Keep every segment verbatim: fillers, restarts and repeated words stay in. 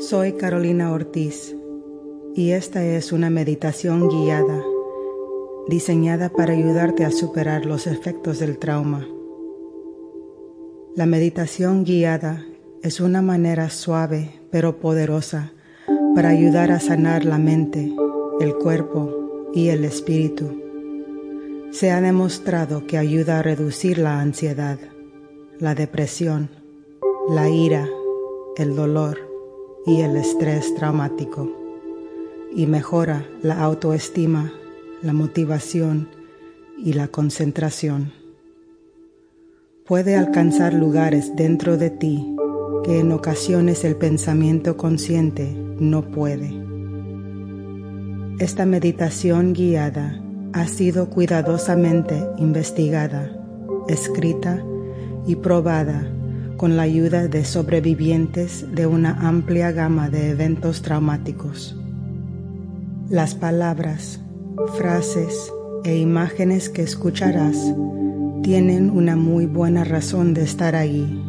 Soy Carolina Ortiz y esta es una meditación guiada, diseñada para ayudarte a superar los efectos del trauma. La meditación guiada es una manera suave pero poderosa para ayudar a sanar la mente, el cuerpo y el espíritu. Se ha demostrado que ayuda a reducir la ansiedad, la depresión, la ira, el dolor y el estrés traumático, y mejora la autoestima, la motivación y la concentración. Puede alcanzar lugares dentro de ti que en ocasiones el pensamiento consciente no puede. Esta meditación guiada ha sido cuidadosamente investigada, escrita y probada con la ayuda de sobrevivientes de una amplia gama de eventos traumáticos. Las palabras, frases e imágenes que escucharás tienen una muy buena razón de estar allí.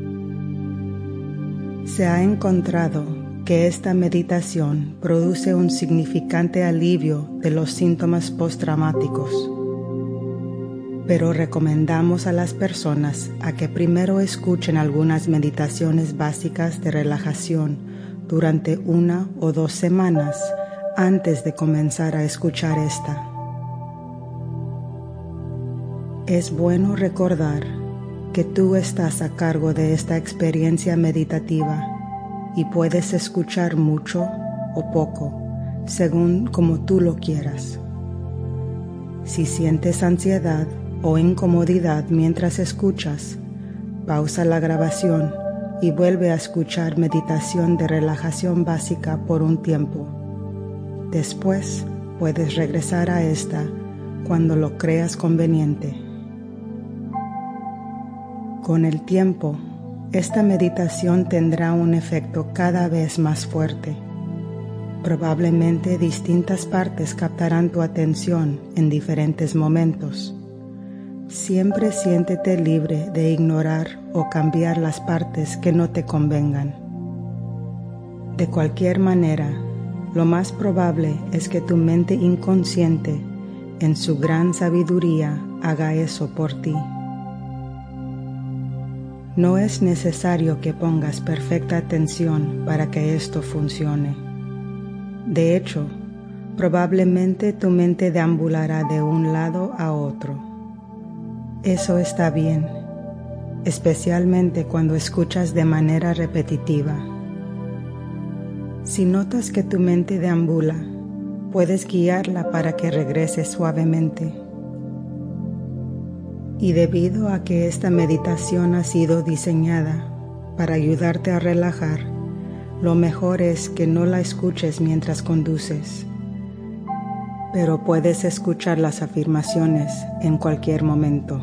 Se ha encontrado que esta meditación produce un significante alivio de los síntomas postraumáticos, pero recomendamos a las personas a que primero escuchen algunas meditaciones básicas de relajación durante una o dos semanas antes de comenzar a escuchar esta. Es bueno recordar que tú estás a cargo de esta experiencia meditativa y puedes escuchar mucho o poco, según como tú lo quieras. Si sientes ansiedad o incomodidad mientras escuchas, pausa la grabación y vuelve a escuchar meditación de relajación básica por un tiempo. Después puedes regresar a esta cuando lo creas conveniente. Con el tiempo, esta meditación tendrá un efecto cada vez más fuerte. Probablemente distintas partes captarán tu atención en diferentes momentos. Siempre siéntete libre de ignorar o cambiar las partes que no te convengan. De cualquier manera, lo más probable es que tu mente inconsciente, en su gran sabiduría, haga eso por ti. No es necesario que pongas perfecta atención para que esto funcione. De hecho, probablemente tu mente deambulará de un lado a otro. Eso está bien, especialmente cuando escuchas de manera repetitiva. Si notas que tu mente deambula, puedes guiarla para que regrese suavemente. Y debido a que esta meditación ha sido diseñada para ayudarte a relajar, lo mejor es que no la escuches mientras conduces, pero puedes escuchar las afirmaciones en cualquier momento.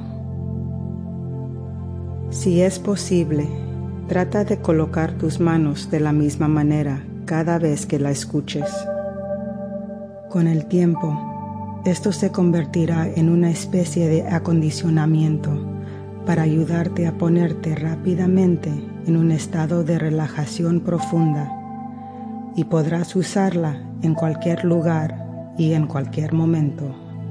Si es posible, trata de colocar tus manos de la misma manera cada vez que la escuches. Con el tiempo, esto se convertirá en una especie de acondicionamiento para ayudarte a ponerte rápidamente en un estado de relajación profunda y podrás usarla en cualquier lugar y en cualquier momento.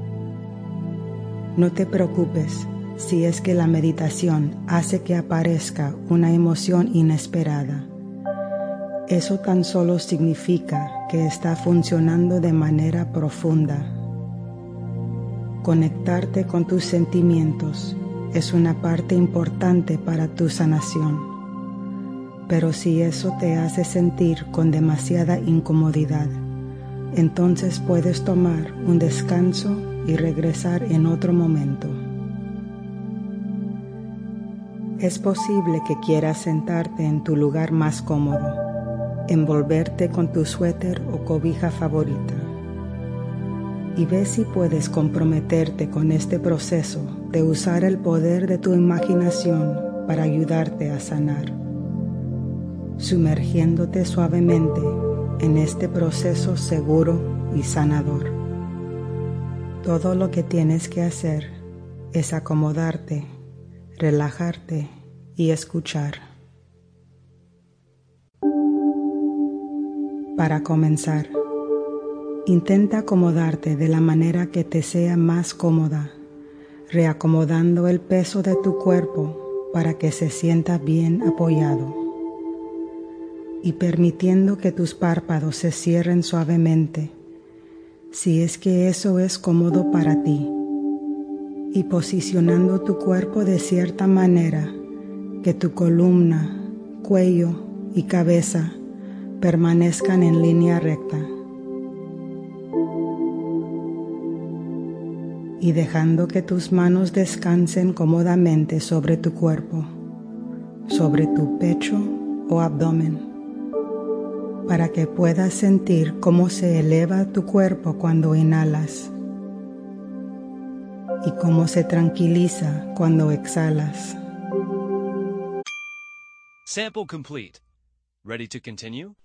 No te preocupes si es que la meditación hace que aparezca una emoción inesperada. Eso tan solo significa que está funcionando de manera profunda. Conectarte con tus sentimientos es una parte importante para tu sanación, pero si eso te hace sentir con demasiada incomodidad, entonces puedes tomar un descanso y regresar en otro momento. Es posible que quieras sentarte en tu lugar más cómodo, envolverte con tu suéter o cobija favorita, y ve si puedes comprometerte con este proceso de usar el poder de tu imaginación para ayudarte a sanar, sumergiéndote suavemente en este proceso seguro y sanador. Todo lo que tienes que hacer es acomodarte, relajarte y escuchar. Para comenzar, intenta acomodarte de la manera que te sea más cómoda, reacomodando el peso de tu cuerpo para que se sienta bien apoyado y permitiendo que tus párpados se cierren suavemente, si es que eso es cómodo para ti, y posicionando tu cuerpo de cierta manera que tu columna, cuello y cabeza permanezcan en línea recta. Y dejando que tus manos descansen cómodamente sobre tu cuerpo, sobre tu pecho o abdomen, para que puedas sentir cómo se eleva tu cuerpo cuando inhalas y cómo se tranquiliza cuando exhalas. Sample complete. Ready to continue?